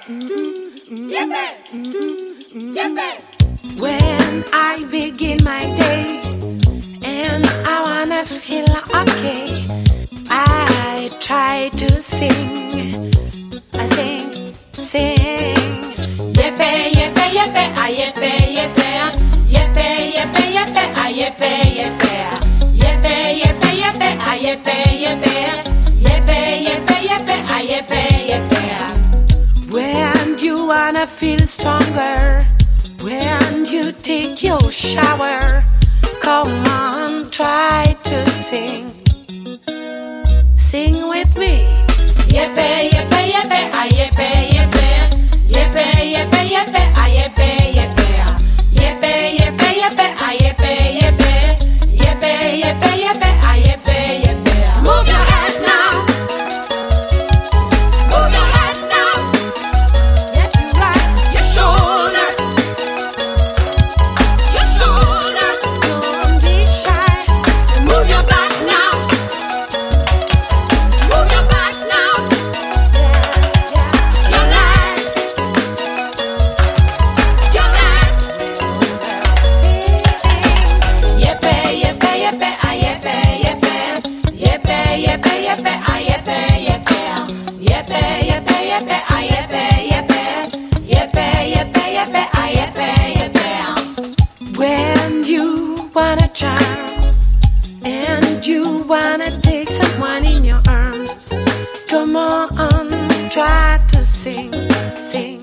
When I begin my day and I wanna feel okay, I try to sing. I sing, sing. Yepe, yepe, yepe, ah, yepe, yepe, ah. Yepe, yepe, yepe, ah, yepe, yepe, ah. Yepe, yepe, yepe, ah, yepe, yepe, ah. Yepe, yepe, yepe, ah, yepe, yepe, ah. When you wanna feel stronger, when you take your shower, come on, try to sing. Sing with me. Yepe, yepe, yepe, ah, yepe, yepe. Yepe, yepe, yepe, ah, yepe, yepe, ah. Yepe, yepe, yepe, ah, yepe, yepe. Yepe, yepe, yepe, ah, yepe, yepe, ah. Move your head now. Move your head now. Yes, you right. Your shoulders. Your shoulders. Don't be shy. Move your back now. Move your back now. Your legs. Your legs. Yepe, yepe, yepe, ah, yepe, yepe. Yepe, yepe, yepe, ah, yepe, yepe, ah. Yepe, yepe, yepe, ah, yepe, yepe. Yepe, yepe, yepe, ah, yepe, yepe, ah. When you wanna charm and you wanna take someone in your arms, come on, try to sing, sing.